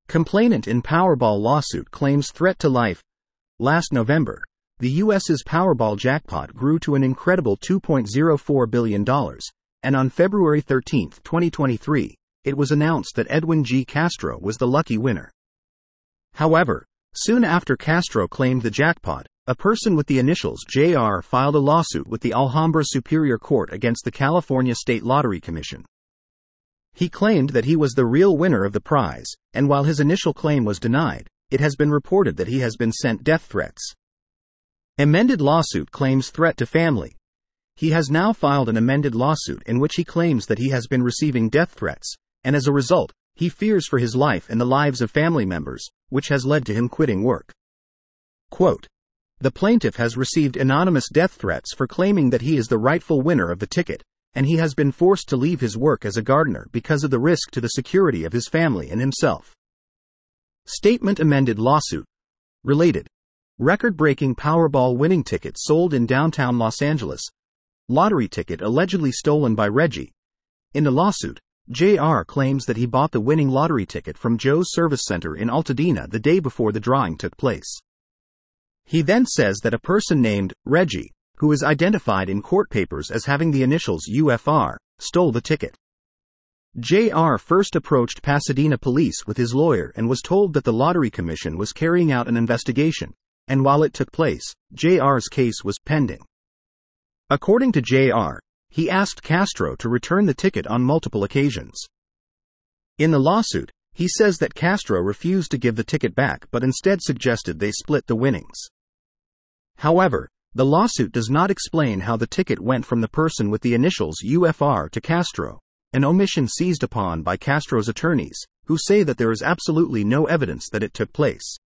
Complainant in Powerball lawsuit claims threat to life. Last November, the U.S.'s Powerball jackpot grew to an incredible $2.04 billion, and on February 13, 2023, it was announced that Edwin G. Castro was the lucky winner. However, soon after Castro claimed the jackpot, a person with the initials JR filed a lawsuit with the Alhambra Superior Court against the California State Lottery Commission. He claimed that he was the real winner of the prize, and while his initial claim was denied, it has been reported that he has been sent death threats. Amended lawsuit claims threat to family. He has now filed an amended lawsuit in which he claims that he has been receiving death threats, and as a result, he fears for his life and the lives of family members, which has led to him quitting work. Quote, "The plaintiff has received anonymous death threats for claiming that he is the rightful winner of the ticket, and he has been forced to leave his work as a gardener because of the risk to the security of his family and himself." Statement amended lawsuit. Related. Record-breaking Powerball winning ticket sold in downtown Los Angeles. Lottery ticket allegedly stolen by Reggie. In the lawsuit, JR claims that he bought the winning lottery ticket from Joe's Service Center in Altadena the day before the drawing took place. He then says that a person named Reggie, who is identified in court papers as having the initials UFR, stole the ticket. JR first approached Pasadena police with his lawyer and was told that the Lottery Commission was carrying out an investigation, and while it took place, JR's case was pending. According to JR, he asked Castro to return the ticket on multiple occasions. In the lawsuit, he says that Castro refused to give the ticket back but instead suggested they split the winnings. However, the lawsuit does not explain how the ticket went from the person with the initials UFR to Castro, an omission seized upon by Castro's attorneys, who say that there is absolutely no evidence that it took place.